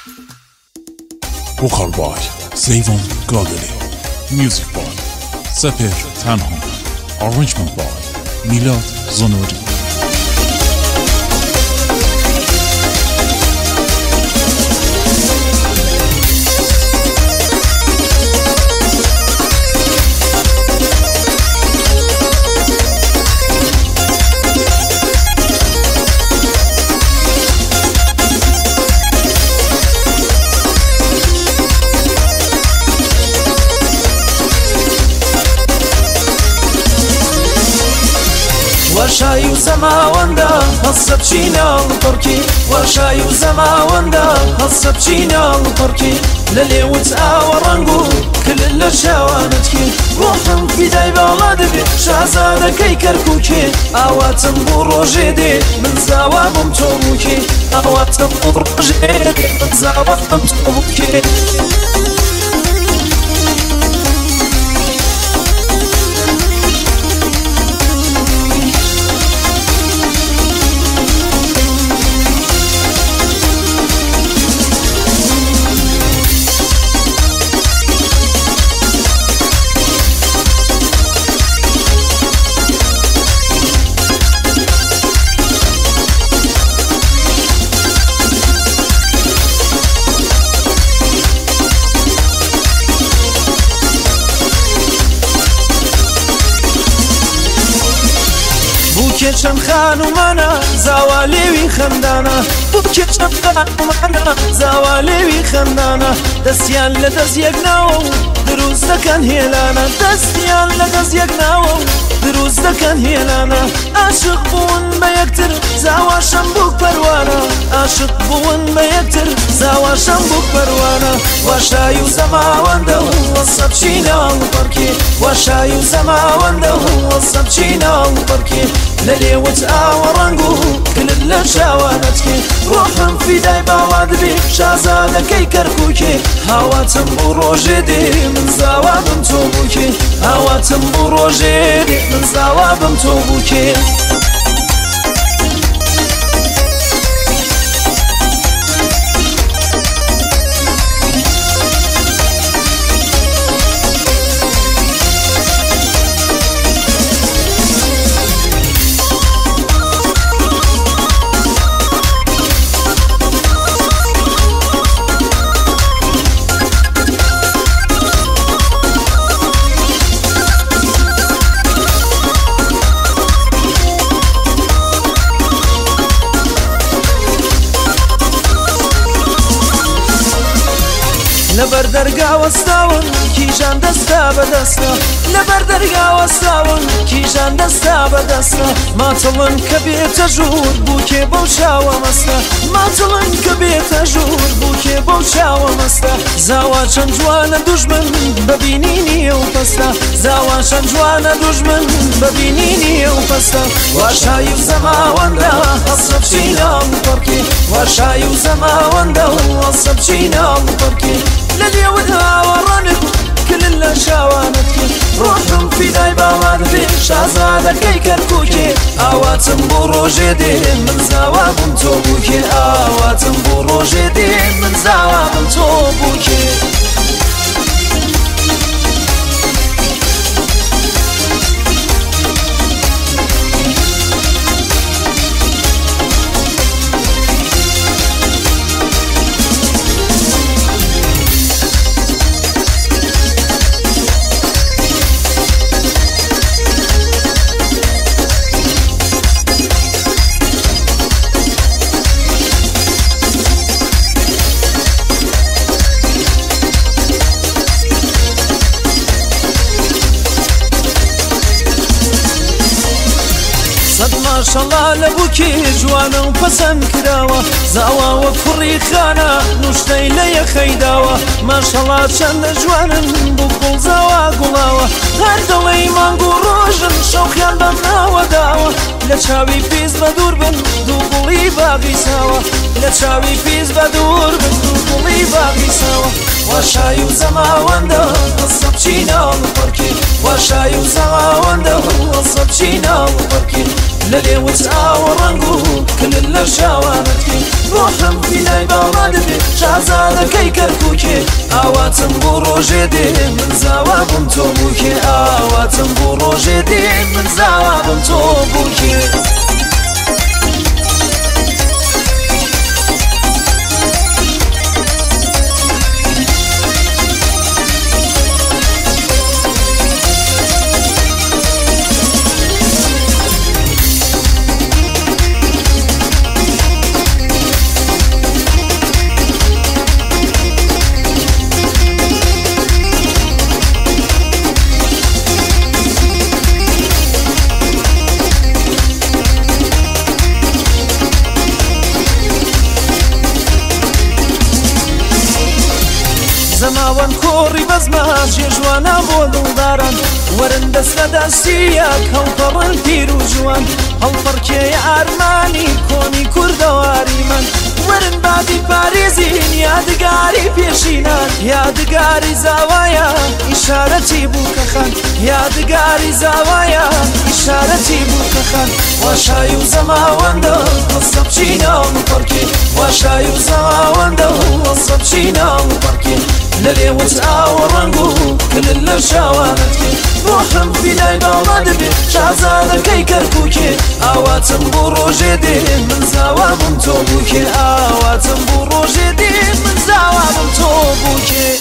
وقال باي زيفون قاقلي ميوزك باي سپر تنها arrangement باي میلاد زنوری. وشای و زماوندا هەسە بچینە تڕکی وشای و زەماوەندا هەسە بچینە تڕکی لە لێوت ئاوە ڕەنگ و کلل لە شاوانتکی ڕۆحم فیدای باڵا دەبێت شازادەکەی کەرکووکێ ئاواتم بۆ ڕۆژێ دێ من زاوا بم تۆ بووکێ ئاواتم بۆ ڕۆژێ دێ من زاوا بم تۆ بووکێ بووکێ چەند خانومانە زاوا لێوی خەندانە بووکێ چەند خانومانە زاوا لێوی خەندانە دەستیان لە دەست یەک ناوە و دروست دەکەن هێلانە دەستیان لە دەست یەک ناوە و دروست دەکەن هێلانە عاشق بوون بە یەکتر زاواشەم بوو پەروانە عاشق بوون بە یەکتر زاواشەم بوو پەروانە واشای و زەماوەندە و وەسە بچینە پەڕکێ واشای و زەماوەندە و وەسە بچینە پەڕکێ لە لێوت ئاوە ڕەنگ و کلل لە شاوانتکێ ڕۆحم فیدای باوا دەبێ شازادەکەی کەرکووکێ هاواتم بۆ ڕۆژێ دێ من زاوا بم تۆ بووکێ هاواتم بۆ ڕۆژێ دێ من زاوا بم تۆ بووکێ لەبەر دەرگاوەستاون کیژان دەستا بەدەستە لەبەر دەرگاوەستاون کیژان دەستا بەدەستە ماتڵن کە بێتە ژوور بووکێ بەو چاوە مەستە ماتڵن کە بێتە ژوور بووکێ بەو چاوە مەستە زاوا چەند جوانە دوژمن بەبینی نییە و پەستە زاوا چەند جوانە دوژمن بەبینی نییە و پەستە واشای و زەماوەندە هەسە بچینە پەڕکێ واشای و زەماوەندە هەسە بچینە پەڕکێ لە لێوت ئاوە ڕەنگ و کلل لە شاوانتکێ ڕۆحم فیدای باوا دەبێ شازادەکەی کەرکووکێ ئاواتم بۆ ڕۆژێ دێ من زاوا بم تۆ بووکێ ئاواتم بۆ ڕۆژێ دێ من زاوا بم تۆ بووکێ ماشەڵا لە بووکێ جوانە و پەسەند کراوە زاوا وە کوڕی خانە نوشتەی لە یەخەیداوە ماشەڵا چەندە جوانن بوو گوڵ زاوا گوڵاوە هەر دڵەی مانگ و ڕۆژن شەوقیان بەم ناوەداوە لە چاوی پیس بە دوور بن دوو گوڵی باغی ساوە لە چاوی پیس بە دوور بن دوو گوڵی باغی ساوە واشای و زەماوەندە هەسە بچینە پەڕکێ واشای و زەماوەندە هەسە بچینە پەڕکێ لە لێوت ئاوە ڕەنگ و کلل لە شاوانتکێ ڕۆحم فیلای باڵا دەبێ شازادەکەی کەرکووکێ ئاواتم بۆ ڕۆژێ دێ من زاوا بم تۆ بووکێ ئاواتم بۆ ڕۆژێ دێ من زاوا بم تۆ بووکێ زەماوەند کۆڕی بەزمە ژێژوانە بۆ دڵداران وەرن دەستە دەستیەک هەڵپەڕن پیر و جوان هەڵفەرکێیە ئارمانی کۆنی کوردەواری من وەرن بابی پارێزین یادگاری پێشینان یادگاری زاوایە ئیشارەتی بووکەخان یادگاری زاوایە ئیشارەتی بووکەخان واشای و زەماوەندە وەسە بچینە پەرکێ واشای و زەماوەندە وەسە بچینە پەرکێ لەلێوت ئاوە ڕەنگ و کلل لە شاوانت کێ ڕۆحم فیلای باڵا دەبێ شازادەکەی کەرکووکێ ئاواتم بۆ ڕۆژێ دێ من زاوا بم تۆ بووکێ ئاواتم بۆ ڕۆژێ دێ من زاوا بم تۆ بووکێ